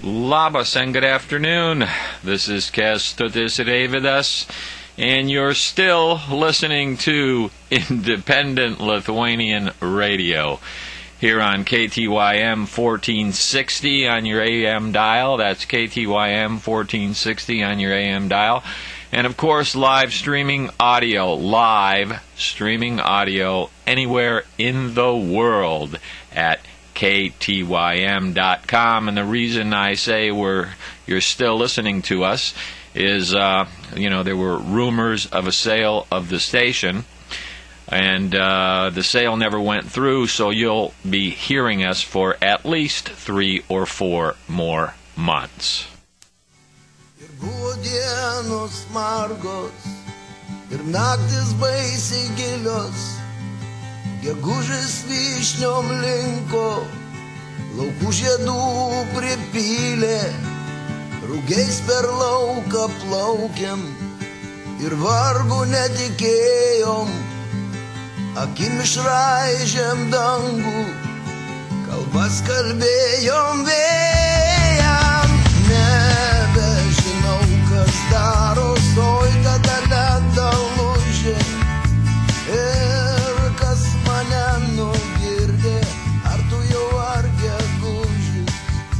Labas and good afternoon. This is Kęstutis Reividas, and you're still listening to Independent Lithuanian Radio here on KTYM 1460 on your AM dial. That's KTYM 1460 on your AM dial. And of course, live streaming audio anywhere in the world at KTYM.com. And the reason I say you're still listening to us is, there were rumors of a sale of the station, and the sale never went through, so you'll be hearing us for at least 3 or 4 more months. Buvo dienos margos ir naktis baisiai gilios, gegužės vyšniom linko, laukų žiedų pripylė, rugiais per lauką plaukiam ir vargu netikėjom, akim išraižėm dangų, kalbas kalbėjom vėjam, nebežinau kas daros, oi tada leda lūžė ir kas mane nugirdė, ar tu jau ar gegužis,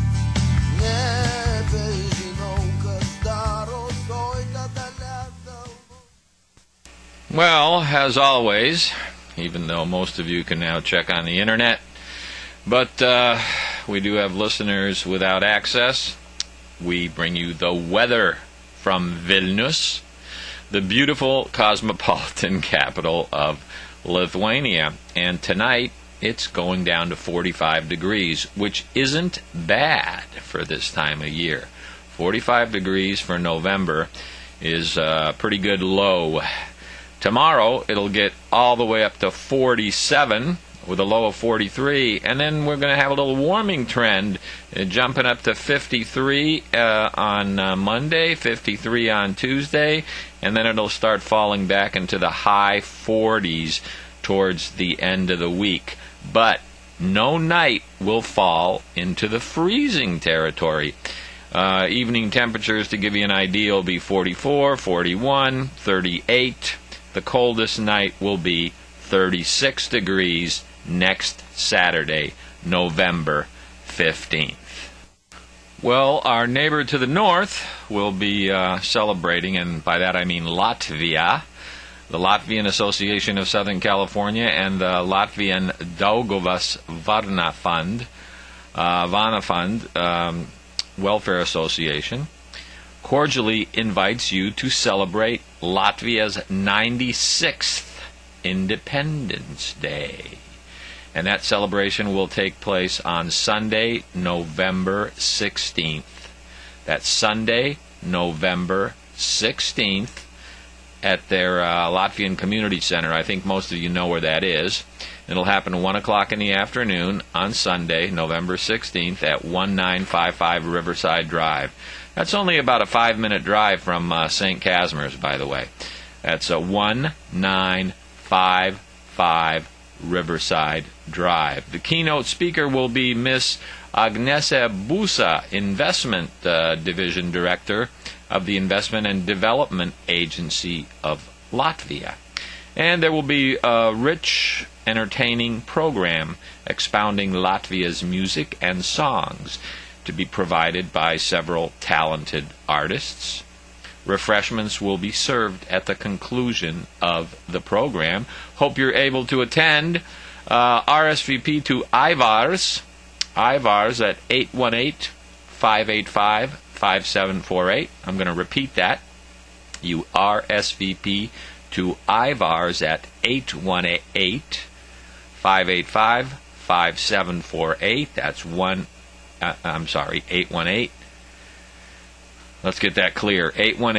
nebežinau kas daros, oi tada leda lūžė. Well, as always, even though most of you can now check on the internet, but we do have listeners without access. We bring you the weather from Vilnius, the beautiful cosmopolitan capital of Lithuania. And tonight, it's going down to 45 degrees, which isn't bad for this time of year. 45 degrees for November is a pretty good low. Tomorrow, it'll get all the way up to 47 with a low of 43, and then we're going to have a little warming trend, jumping up to 53 on Monday, 53 on Tuesday, and then it'll start falling back into the high 40s towards the end of the week. But no night will fall into the freezing territory. Evening temperatures, to give you an idea, will be 44, 41, 38. The coldest night will be 36 degrees next Saturday, November 15th. Well, our neighbor to the north will be celebrating, and by that I mean Latvia, the Latvian Association of Southern California and the Latvian Daugavas Varna Fund, Welfare Association, cordially invites you to celebrate Latvia's 96th Independence Day. And that celebration will take place on Sunday, November 16th. That's Sunday, November 16th at their Latvian Community Center. I think most of you know where that is. It'll happen at 1 o'clock in the afternoon on Sunday, November 16th at 1955 Riverside Drive. That's only about a 5-minute drive from St. Casimir's, by the way. That's a 1955 Riverside Drive. The keynote speaker will be Miss Agnese Busa, Investment Division Director of the Investment and Development Agency of Latvia. And there will be a rich, entertaining program expounding Latvia's music and songs to be provided by several talented artists. Refreshments will be served at the conclusion of the program. Hope you're able to attend. RSVP to IVARS at 818-585-5748. I'm going to repeat that. You RSVP to IVARS at 818-585-5748. That's 818. Let's get that clear.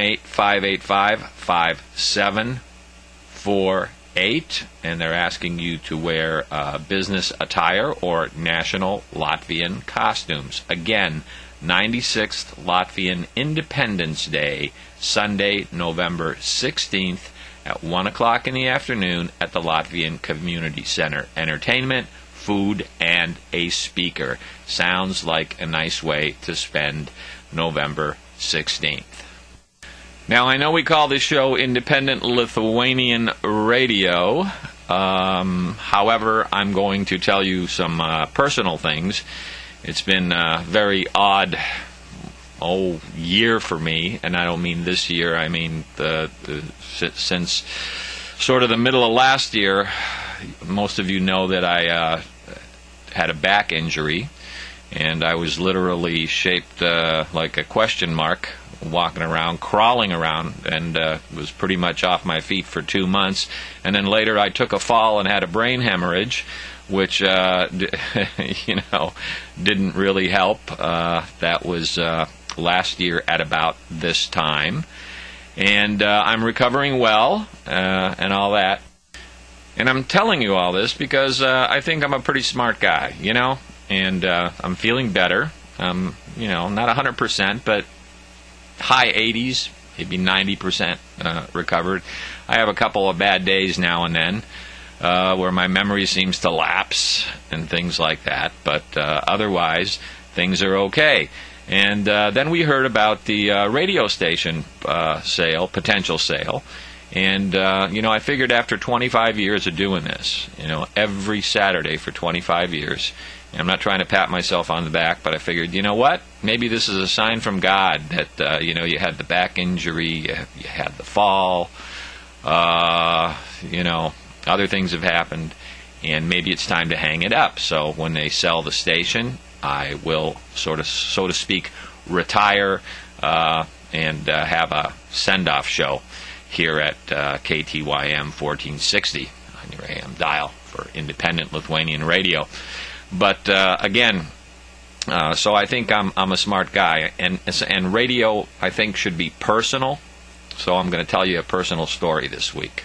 818-585-5748. And they're asking you to wear business attire or national Latvian costumes. Again, 96th Latvian Independence Day, Sunday, November 16th at 1 o'clock in the afternoon at the Latvian Community Center. Entertainment, food, and a speaker. Sounds like a nice way to spend November 16th. Now, I know we call this show Independent Lithuanian Radio. However, I'm going to tell you some personal things. It's been a very odd year for me, and I don't mean this year. I mean since sort of the middle of last year. Most of you know that I had a back injury, and I was literally shaped like a question mark, walking around, crawling around, and was pretty much off my feet for 2 months. And then later I took a fall and had a brain hemorrhage, which didn't really help. That was last year at about this time. And I'm recovering well and all that. And I'm telling you all this because I think I'm a pretty smart guy, and I'm feeling better. Not 100%, but high 80s, maybe 90% recovered. I have a couple of bad days now and then where my memory seems to lapse and things like that, but otherwise things are okay. And then we heard about the radio station potential sale. And, I figured after 25 years of doing this, every Saturday for 25 years, I'm not trying to pat myself on the back, but I figured, you know what? Maybe this is a sign from God that, you had the back injury, you had the fall, other things have happened, and maybe it's time to hang it up. So when they sell the station, I will so to speak, retire and have a send-off show here at KTYM 1460 on your AM dial for Independent Lithuanian Radio. But again, so I think I'm a smart guy, and radio I think should be personal. So I'm going to tell you a personal story this week.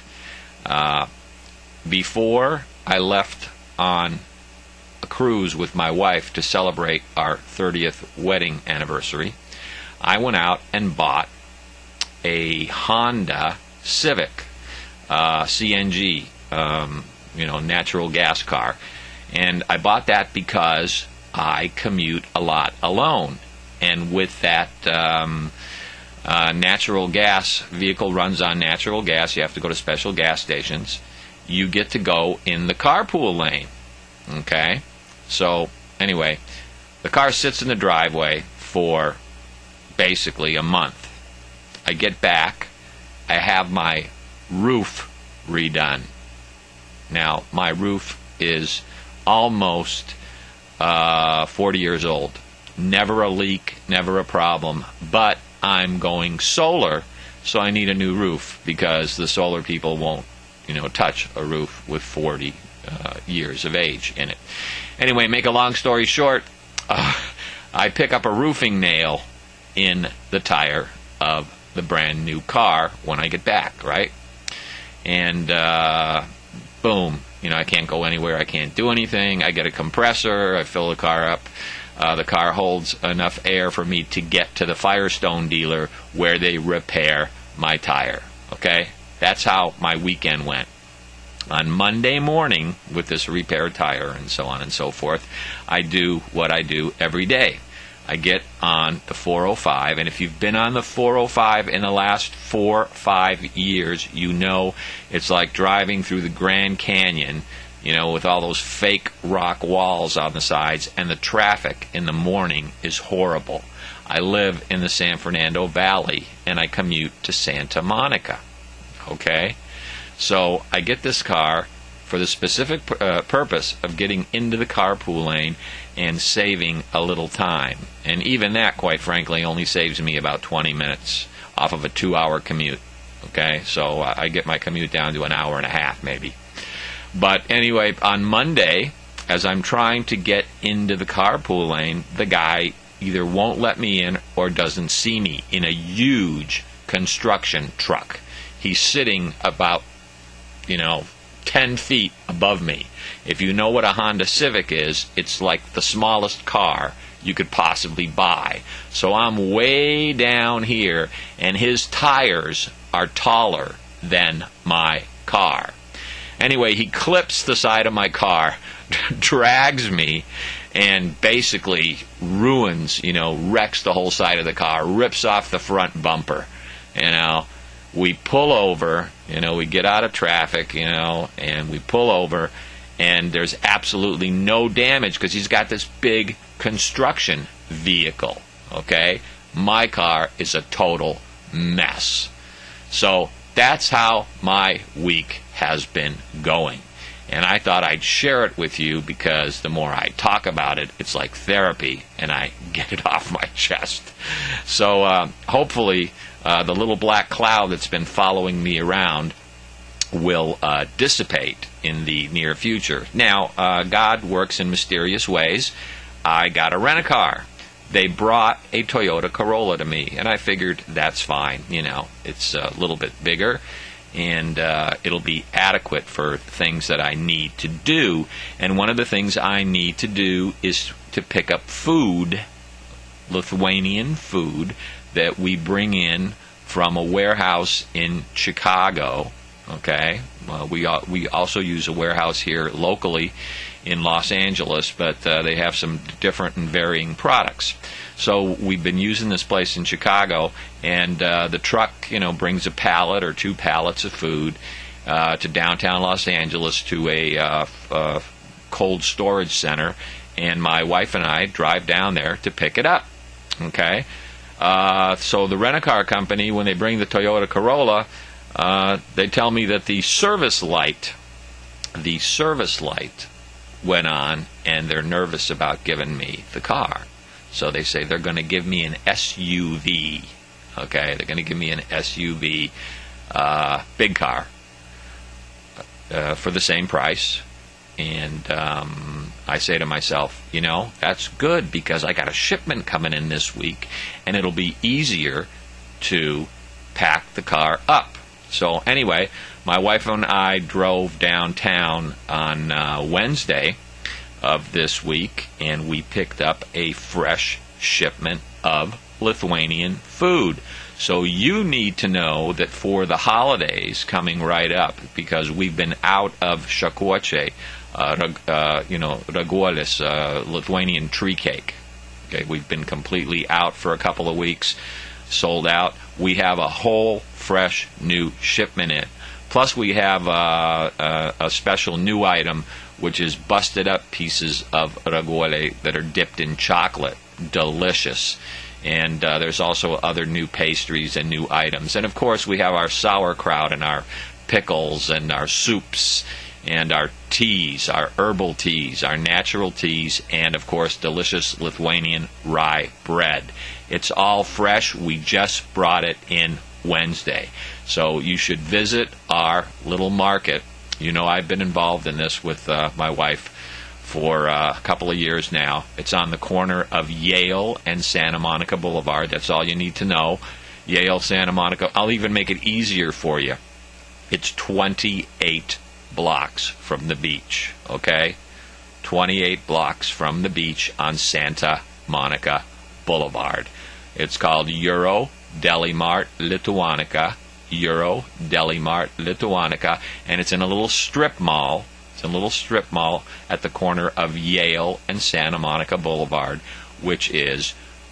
Before I left on a cruise with my wife to celebrate our 30th wedding anniversary, I went out and bought a Honda Civic CNG, natural gas car. And I bought that because I commute a lot alone. And with that natural gas vehicle runs on natural gas, you have to go to special gas stations. You get to go in the carpool lane. Okay? So, anyway, the car sits in the driveway for basically a month. I get back, I have my roof redone. Now, my roof is almost 40 years old. Never a leak, never a problem, but I'm going solar, so I need a new roof because the solar people won't, touch a roof with 40 years of age in it. Anyway, make a long story short, I pick up a roofing nail in the tire of the brand new car when I get back, right? And boom, I can't go anywhere, I can't do anything. I get a compressor, I fill the car up. The car holds enough air for me to get to the Firestone dealer where they repair my tire. Okay? That's how my weekend went. On Monday morning, with this repaired tire and so on and so forth, I do what I do every day. I get on the 405, and if you've been on the 405 in the last 4-5 years, it's like driving through the Grand Canyon, with all those fake rock walls on the sides, and the traffic in the morning is horrible. I live in the San Fernando Valley, and I commute to Santa Monica. Okay? So I get this car for the specific purpose of getting into the carpool lane and saving a little time. And even that, quite frankly, only saves me about 20 minutes off of a 2-hour commute. Okay? So I get my commute down to an hour and a half, maybe. But anyway, on Monday, as I'm trying to get into the carpool lane, the guy either won't let me in or doesn't see me in a huge construction truck. He's sitting about, 10 feet above me. If you know what a Honda Civic is, it's like the smallest car you could possibly buy. So I'm way down here, and his tires are taller than my car. Anyway, he clips the side of my car, drags me, and basically ruins, wrecks the whole side of the car, rips off the front bumper. We pull over, we get out of traffic, and we pull over, and there's absolutely no damage because he's got this big construction vehicle, okay? My car is a total mess. So that's how my week has been going. And I thought I'd share it with you because the more I talk about it, it's like therapy, and I get it off my chest. So hopefully the little black cloud that's been following me around will dissipate in the near future. Now, God works in mysterious ways. I got a rent-a-car. They brought a Toyota Corolla to me, and I figured that's fine. It's a little bit bigger, and it'll be adequate for things that I need to do. And one of the things I need to do is to pick up food, Lithuanian food, that we bring in from a warehouse in Chicago. Okay, we also use a warehouse here locally in Los Angeles, but they have some different and varying products. So we've been using this place in Chicago, and the truck, brings a pallet or 2 pallets of food to downtown Los Angeles to a cold storage center, and my wife and I drive down there to pick it up. Okay, so the rent-a-car company, when they bring the Toyota Corolla, they tell me that the service light went on, and they're nervous about giving me the car. So they say they're going to give me an SUV. Okay, they're going to give me an SUV, big car, for the same price. And I say to myself, that's good because I got a shipment coming in this week, and it'll be easier to pack the car up. So anyway, my wife and I drove downtown on Wednesday of this week, and we picked up a fresh shipment of Lithuanian food. So you need to know that for the holidays coming right up, because we've been out of shakuoche, raguolis, Lithuanian tree cake. Okay, we've been completely out for a couple of weeks, sold out. We have a whole fresh new shipment in. Plus we have a special new item, which is busted up pieces of raguole that are dipped in chocolate. Delicious. And there's also other new pastries and new items. And of course we have our sauerkraut and our pickles and our soups and our teas, our herbal teas, our natural teas, and of course delicious Lithuanian rye bread. It's all fresh. We just brought it in Wednesday. So you should visit our little market. I've been involved in this with my wife for a couple of years now. It's on the corner of Yale and Santa Monica Boulevard. That's all you need to know. Yale, Santa Monica. I'll even make it easier for you. It's 28 blocks from the beach, okay? 28 blocks from the beach on Santa Monica Boulevard. It's called Euro Deli Mart Lituanica. Euro Deli Mart Lituanica, and it's in a little strip mall. It's a little strip mall at the corner of Yale and Santa Monica Boulevard, which is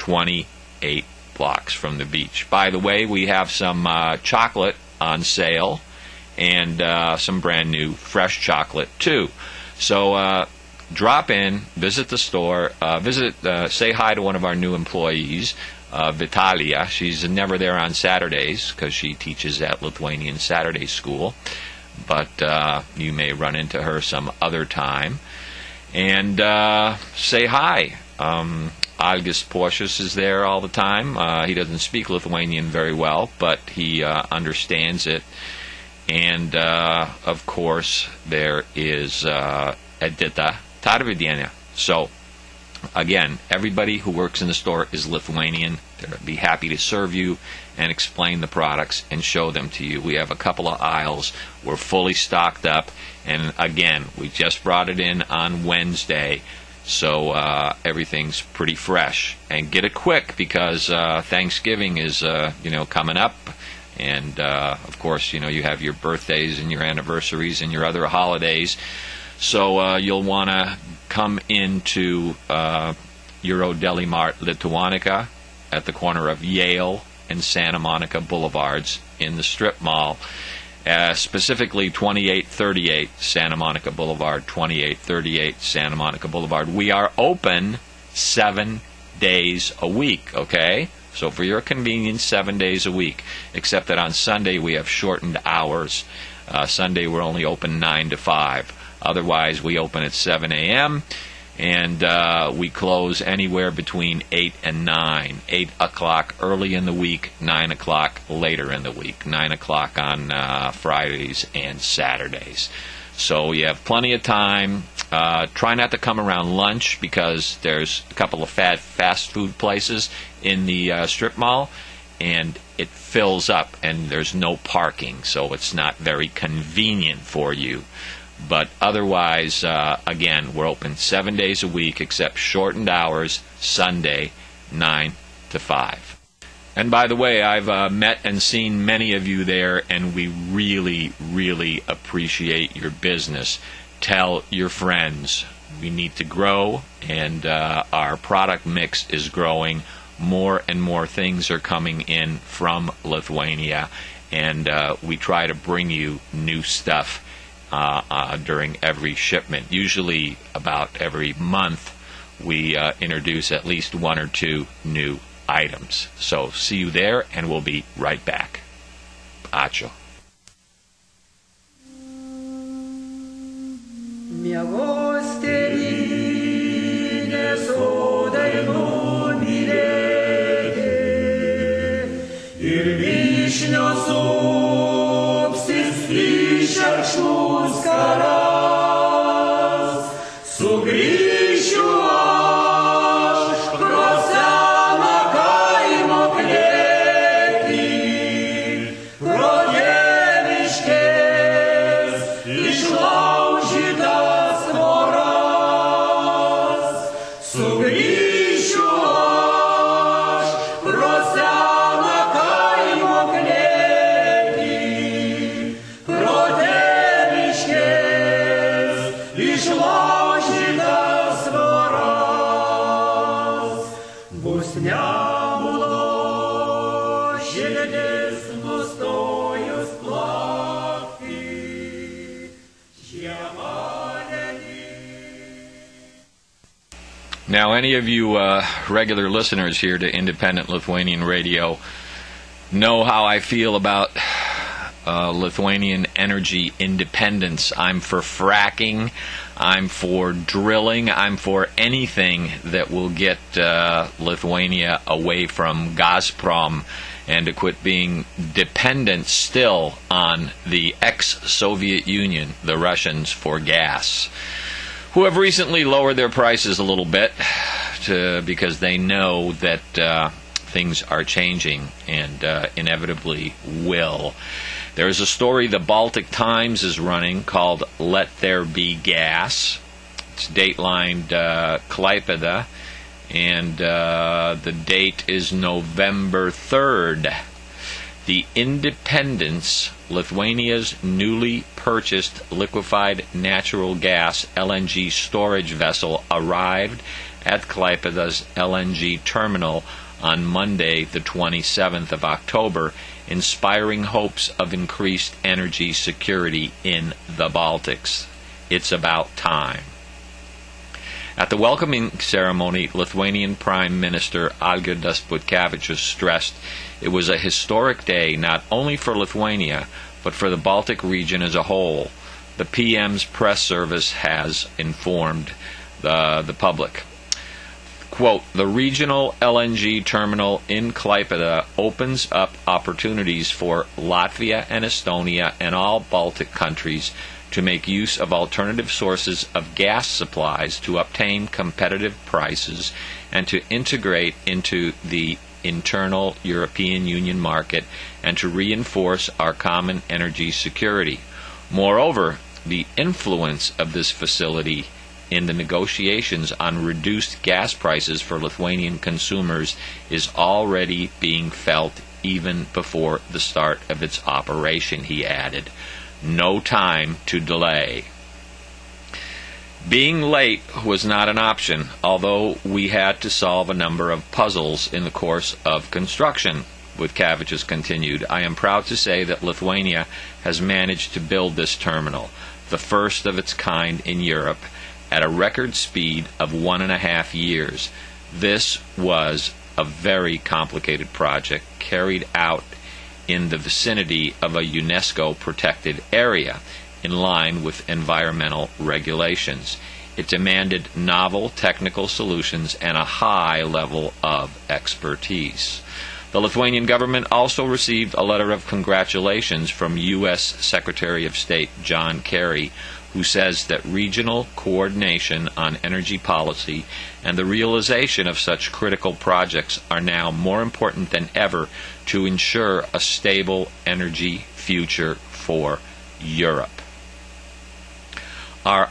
28 blocks from the beach. By the way, we have some chocolate on sale, and some brand new fresh chocolate too. So drop in, visit the store, say hi to one of our new employees, Vitalia. She's never there on Saturdays because she teaches at Lithuanian Saturday School, but you may run into her some other time. And say hi. Algis Porcius is there all the time. He doesn't speak Lithuanian very well, but he understands it. And, of course, there is Edita Tarvidienė. So, again, everybody who works in the store is Lithuanian. They'll be happy to serve you and explain the products and show them to you. We have a couple of aisles. We're fully stocked up. And, again, we just brought it in on Wednesday. So everything's pretty fresh. And get it quick because Thanksgiving is, coming up. And, of course, you have your birthdays and your anniversaries and your other holidays. So you'll want to come into Euro Deli Mart Lituanica at the corner of Yale and Santa Monica Boulevards in the Strip Mall. Specifically 2838 Santa Monica Boulevard, 2838 Santa Monica Boulevard. We are open 7 days a week, okay? So for your convenience, 7 days a week, except that on Sunday we have shortened hours. Sunday we're only open 9 to 5. Otherwise, we open at 7 a.m., and we close anywhere between 8 and 9. 8 o'clock early in the week, 9 o'clock later in the week. 9 o'clock on Fridays and Saturdays. So you have plenty of time. Try not to come around lunch because there's a couple of fast food places in the strip mall, and it fills up, and there's no parking, so it's not very convenient for you. But otherwise, again, we're open 7 days a week, except shortened hours, Sunday, 9 to 5. And by the way, I've met and seen many of you there, and we really, really appreciate your business. Tell your friends. We need to grow, and our product mix is growing. More and more things are coming in from Lithuania, and we try to bring you new stuff during every shipment. Usually about every month we introduce at least one or two new items. So see you there, and we'll be right back. Ačiū. Miegos tėvynės sodai numylėti ir vyšnios upsis į šerkšnus karas. Sugrįšiu aš pro seną kaimo klėtį, pro tėviškės išlaužytas tvoras. Sugrįšiu aš pro seną kaimo klėtį, pro tėviškės išlaužytas tvoras. Bus Nemuno širdis nustojus plakti, žiema Now, any of you regular listeners here to Independent Lithuanian Radio know how I feel about Lithuanian energy independence. I'm for fracking. I'm for drilling. I'm for anything that will get Lithuania away from Gazprom and to quit being dependent still on the ex-Soviet Union, the Russians, for gas, who have recently lowered their prices a little bit because they know that things are changing and inevitably will. There's a story the Baltic Times is running called Let There Be Gas. It's datelined Klaipėda, and the date is November 3rd. The Independence, Lithuania's newly purchased liquefied natural gas LNG storage vessel, arrived at Klaipėda's LNG terminal on Monday, the 27th of October, inspiring hopes of increased energy security in the Baltics. It's about time. At the welcoming ceremony, Lithuanian Prime Minister Algirdas Butkevičius stressed it was a historic day not only for Lithuania, but for the Baltic region as a whole. The PM's press service has informed the public. Quote, the regional LNG terminal in Klaipėda opens up opportunities for Latvia and Estonia and all Baltic countries to make use of alternative sources of gas supplies to obtain competitive prices and to integrate into the internal European Union market and to reinforce our common energy security. Moreover, the influence of this facility in the negotiations on reduced gas prices for Lithuanian consumers is already being felt even before the start of its operation, he added. No time to delay. Being late was not an option, although we had to solve a number of puzzles in the course of construction. Wittkevicius continued, I am proud to say that Lithuania has managed to build this terminal, the first of its kind in Europe, at a record speed of 1.5 years. This was a very complicated project carried out in the vicinity of a UNESCO-protected area, in line with environmental regulations. It demanded novel technical solutions and a high level of expertise. The Lithuanian government also received a letter of congratulations from U.S. Secretary of State John Kerry, who says that regional coordination on energy policy and the realization of such critical projects are now more important than ever to ensure a stable energy future for Europe. Our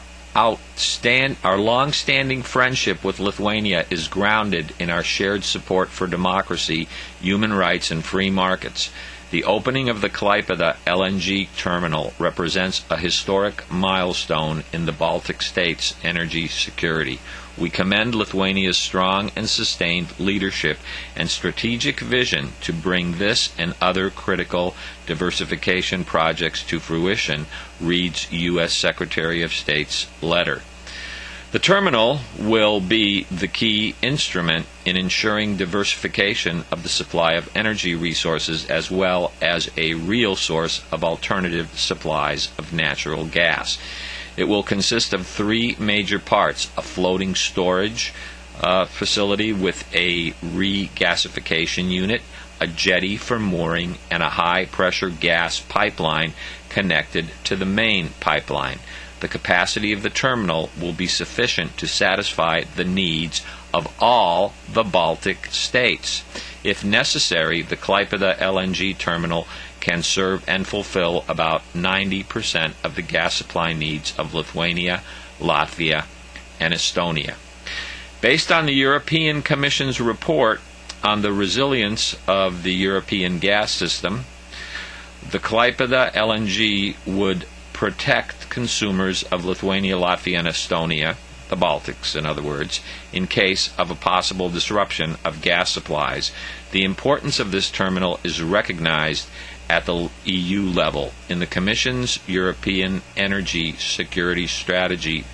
long-standing friendship with Lithuania is grounded in our shared support for democracy, human rights, and free markets. The opening of the Klaipėda LNG terminal represents a historic milestone in the Baltic states' energy security. We commend Lithuania's strong and sustained leadership and strategic vision to bring this and other critical diversification projects to fruition, reads U.S. Secretary of State's letter. The terminal will be the key instrument in ensuring diversification of the supply of energy resources as well as a real source of alternative supplies of natural gas. It will consist of 3 major parts: a floating storage facility with a regasification unit, a jetty for mooring, and a high-pressure gas pipeline connected to the main pipeline. The capacity of the terminal will be sufficient to satisfy the needs of all the Baltic states. If necessary, the Klaipėda LNG terminal can serve and fulfill about 90% of the gas supply needs of Lithuania, Latvia, and Estonia. Based on the European Commission's report on the resilience of the European gas system, the Klaipėda LNG would protect consumers of Lithuania, Latvia, and Estonia, the Baltics in other words, in case of a possible disruption of gas supplies. The importance of this terminal is recognized at the EU level. In the Commission's European Energy Security Strategy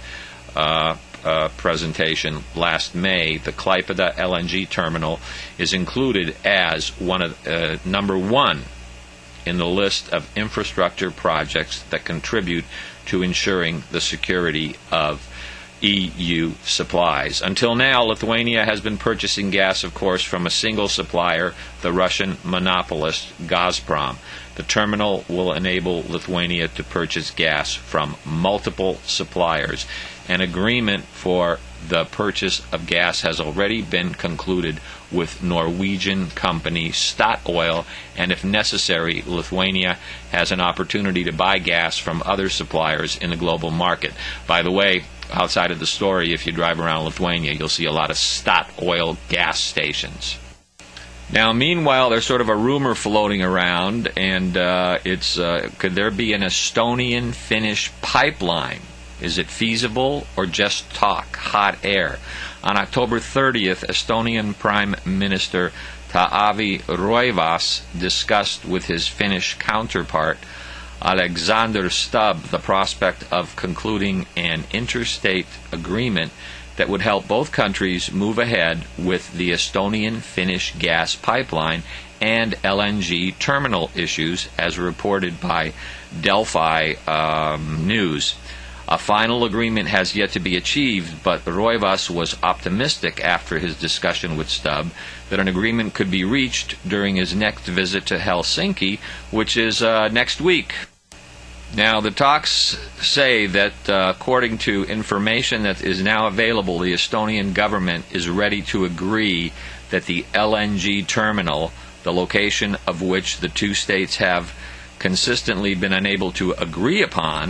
presentation last May, the Klaipėda LNG terminal is included as number one in the list of infrastructure projects that contribute to ensuring the security of EU supplies. Until now, Lithuania has been purchasing gas, of course, from a single supplier, the Russian monopolist Gazprom. The terminal will enable Lithuania to purchase gas from multiple suppliers. An agreement for the purchase of gas has already been concluded with Norwegian company Statoil, and if necessary, Lithuania has an opportunity to buy gas from other suppliers in the global market. By the way, outside of the story, if you drive around Lithuania, you'll see a lot of Statoil gas stations. Now, meanwhile, there's sort of a rumor floating around, and could there be an Estonian-Finnish pipeline? Is it feasible or just talk, hot air? On October 30th, Estonian Prime Minister Taavi Rõivas discussed with his Finnish counterpart Alexander Stubb the prospect of concluding an interstate agreement that would help both countries move ahead with the Estonian-Finnish gas pipeline and LNG terminal issues, as reported by Delphi News. A final agreement has yet to be achieved, but Rõivas was optimistic after his discussion with Stubb that an agreement could be reached during his next visit to Helsinki, which is next week. Now, the talks say that, according to information that is now available, the Estonian government is ready to agree that the LNG terminal, the location of which the two states have consistently been unable to agree upon,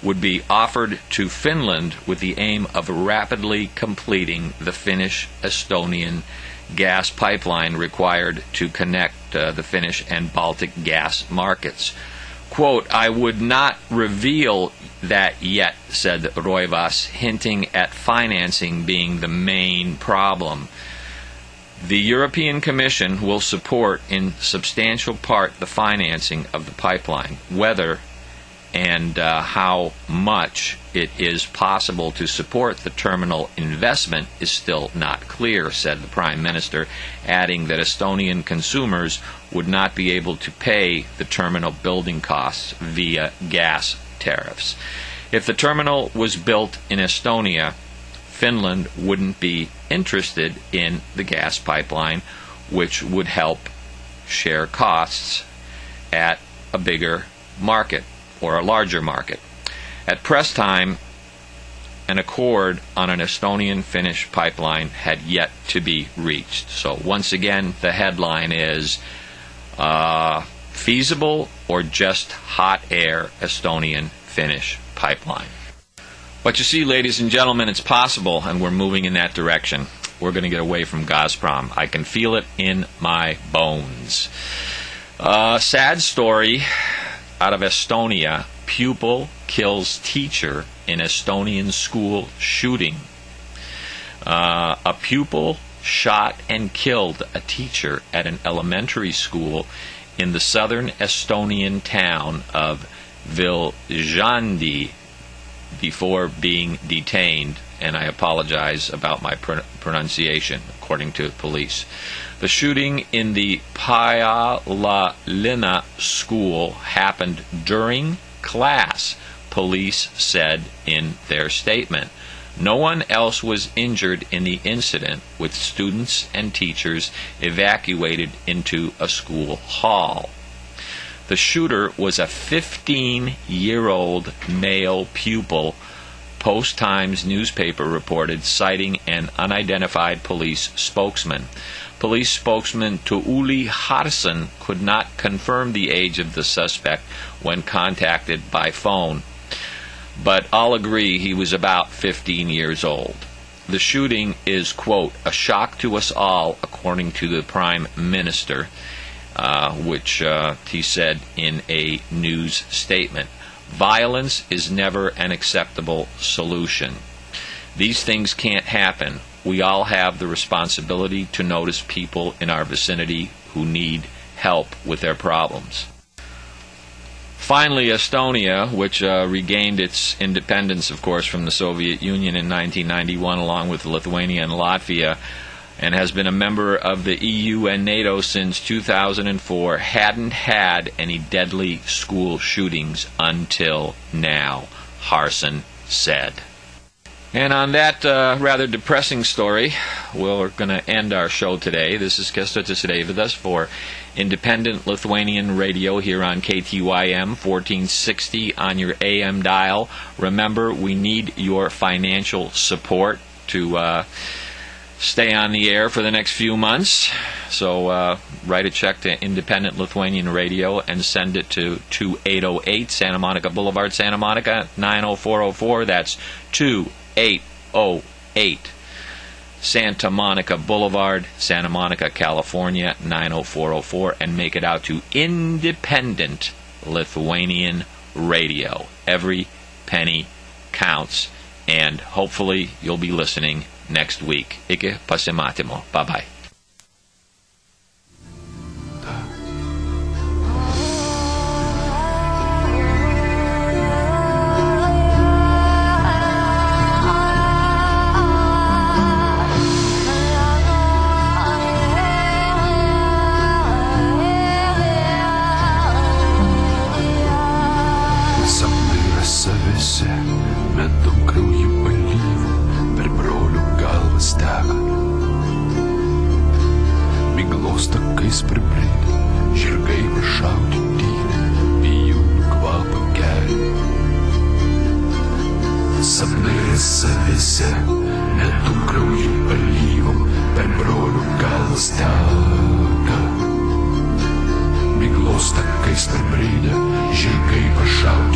would be offered to Finland with the aim of rapidly completing the Finnish-Estonian gas pipeline required to connect the Finnish and Baltic gas markets. Quote, "I would not reveal that yet," said Roivas, hinting at financing being the main problem. The European Commission will support in substantial part the financing of the pipeline. Whether and how much it is possible to support the terminal investment is still not clear, said the Prime Minister, adding that Estonian consumers would not be able to pay the terminal building costs via gas tariffs. If the terminal was built in Estonia, Finland wouldn't be interested in the gas pipeline, which would help share costs at a bigger market or a larger market. At press time, an accord on an Estonian-Finnish pipeline had yet to be reached. So once again, the headline is feasible or just hot air Estonian-Finnish pipeline. But you see, ladies and gentlemen, it's possible, and we're moving in that direction. We're going to get away from Gazprom. I can feel it in my bones. Sad story out of Estonia. Pupil kills teacher in Estonian school shooting. A pupil shot and killed a teacher at an elementary school in the southern Estonian town of Viljandi before being detained, and I apologize about my pronunciation, according to police. The shooting in the Pajalina school happened during class, police said in their statement. No one else was injured in the incident, with students and teachers evacuated into a school hall. The shooter was a 15-year-old male pupil, Post-Times newspaper reported, citing an unidentified police spokesman. Police spokesman Tuuli Harson could not confirm the age of the suspect when contacted by phone, but all agree he was about 15 years old. The shooting is, quote, "a shock to us all," according to the Prime Minister, which he said in a news statement. Violence is never an acceptable solution. These things can't happen. We all have the responsibility to notice people in our vicinity who need help with their problems. Finally, Estonia, which regained its independence, of course, from the Soviet Union in 1991, along with Lithuania and Latvia, and has been a member of the EU and NATO since 2004, hadn't had any deadly school shootings until now, Harson said. And on that rather depressing story, we're going to end our show today. This is Kęstutis Deividas for Independent Lithuanian Radio here on KTYM 1460 on your AM dial. Remember, we need your financial support to stay on the air for the next few months. So write a check to Independent Lithuanian Radio and send it to 2808 Santa Monica Boulevard, Santa Monica 90404. That's 2808 Santa Monica Boulevard, Santa Monica, California 90404, and make it out to Independent Lithuanian Radio. Every penny counts, and hopefully you'll be listening next week. Iki pasimatymo. Bye-bye. Miglos takais pribridę, žirgai pašauti tyli, vijūnų kvapą geri. Sapnai savise, metų krauju alyvom, per brolių galvas teka. Miglos takais pribridę, žirgai pašauti